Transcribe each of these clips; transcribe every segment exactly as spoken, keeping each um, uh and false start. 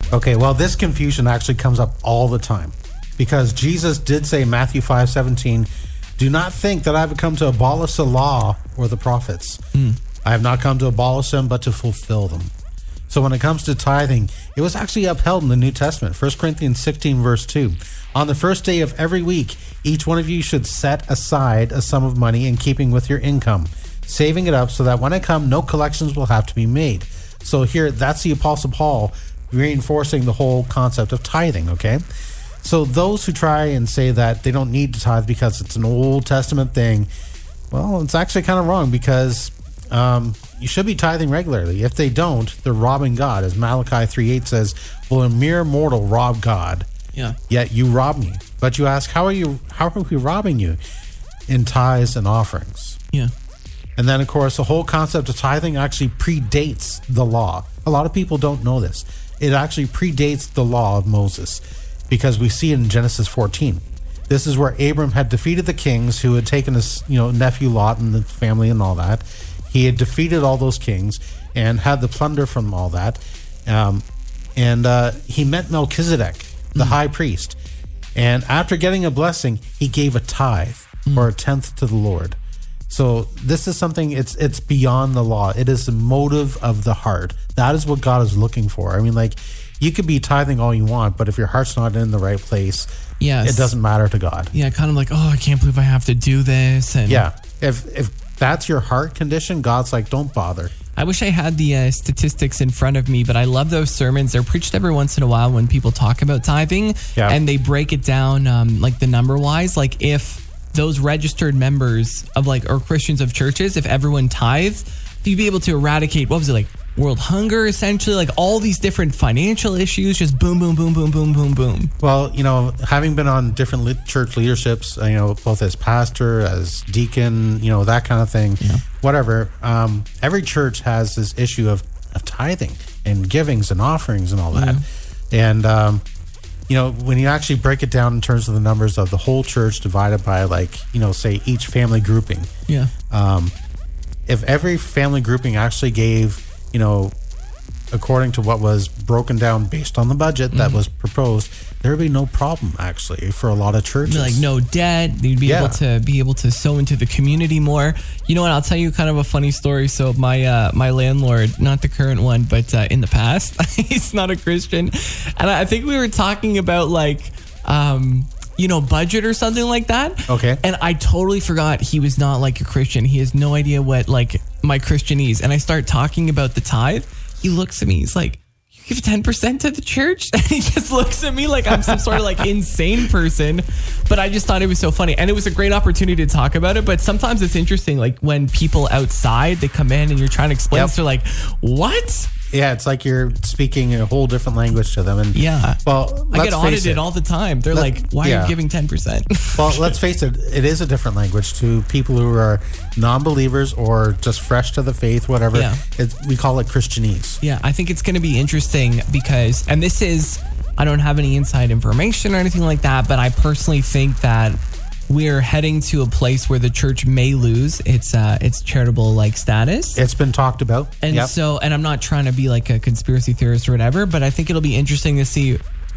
Okay, well, this confusion actually comes up all the time because Jesus did say in Matthew five seventeen, do not think that I have come to abolish the law or the prophets. Mm. I have not come to abolish them, but to fulfill them. So when it comes to tithing, it was actually upheld in the New Testament. First Corinthians sixteen, verse two. On the first day of every week, each one of you should set aside a sum of money in keeping with your income, saving it up so that when I come, no collections will have to be made. So here, that's the Apostle Paul reinforcing the whole concept of tithing, okay? So those who try and say that they don't need to tithe because it's an Old Testament thing, well, it's actually kind of wrong because um, you should be tithing regularly. If they don't, they're robbing God. As Malachi three eight says, will a mere mortal rob God? Yeah. Yet you rob me. But you ask, how are you? How are we robbing you? In tithes and offerings. Yeah. And then, of course, the whole concept of tithing actually predates the law. A lot of people don't know this. It actually predates the law of Moses because we see it in Genesis fourteen. This is where Abram had defeated the kings who had taken his, you know, nephew Lot and the family and all that. He had defeated all those kings and had the plunder from all that. Um, and uh, he met Melchizedek, the mm. high priest. And after getting a blessing, he gave a tithe mm. or a tenth to the Lord. So this is something, it's it's beyond the law. It is the motive of the heart. That is what God is looking for. I mean, like, you could be tithing all you want, but if your heart's not in the right place, yes. it doesn't matter to God. Yeah, kind of like, oh, I can't believe I have to do this. And yeah, if if that's your heart condition, God's like, don't bother. I wish I had the uh, statistics in front of me, but I love those sermons. They're preached every once in a while when people talk about tithing, yeah. and they break it down um, like the number-wise. Like if those registered members of like, or Christians of churches, if everyone tithed, you'd be able to eradicate, what was it, like world hunger, essentially, like all these different financial issues, just boom, boom, boom, boom, boom, boom, boom. Well, you know, having been on different le- church leaderships, you know, both as pastor, as deacon, you know, that kind of thing, yeah. whatever, um, every church has this issue of, of tithing and givings and offerings and all that. Mm-hmm. And, um, you know, when you actually break it down in terms of the numbers of the whole church divided by, like, you know, say each family grouping. Yeah. Um, if every family grouping actually gave, you know, according to what was broken down based on the budget that mm-hmm. was proposed, there would be no problem actually for a lot of churches. Like no debt, you'd be yeah. able to be able to sow into the community more. You know what? I'll tell you kind of a funny story. So my uh, my landlord, not the current one, but uh, in the past, he's not a Christian, and I think we were talking about like, um, you know, budget or something like that. Okay. And I totally forgot he was not like a Christian. He has no idea what like my Christianese. And I start talking about the tithe. He looks at me. He's like, you give ten percent to the church? And he just looks at me like I'm some sort of like insane person. But I just thought it was so funny. And it was a great opportunity to talk about it. But sometimes it's interesting, like when people outside, they come in and you're trying to explain, yep. so they're like, what? Yeah, it's like you're speaking a whole different language to them. And yeah, well, I get audited all the time. They're Let, like, why yeah. are you giving ten percent? Well, let's face it, it is a different language to people who are non-believers or just fresh to the faith, whatever. Yeah. It's, we call it Christianese. Yeah, I think it's going to be interesting because, and this is, I don't have any inside information or anything like that, but I personally think that we're heading to a place where the church may lose its uh, its charitable like status. It's been talked about, and yep. so, and I'm not trying to be like a conspiracy theorist or whatever, but I think it'll be interesting to see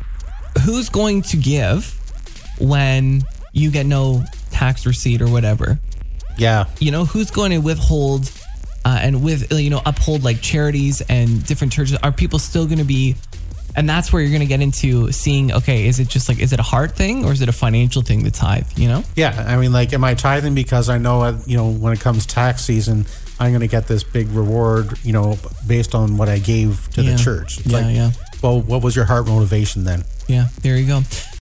who's going to give when you get no tax receipt or whatever. Yeah, you know, who's going to withhold uh, and with you know uphold like charities and different churches? Are people still going to be? And that's where you're going to get into seeing, okay, is it just like, is it a heart thing or is it a financial thing, the tithe, you know? Yeah. I mean, like, am I tithing because I know, uh, you know, when it comes tax season, I'm going to get this big reward, you know, based on what I gave to yeah. the church. It's yeah, like, yeah. Well, what was your heart motivation then? Yeah, there you go.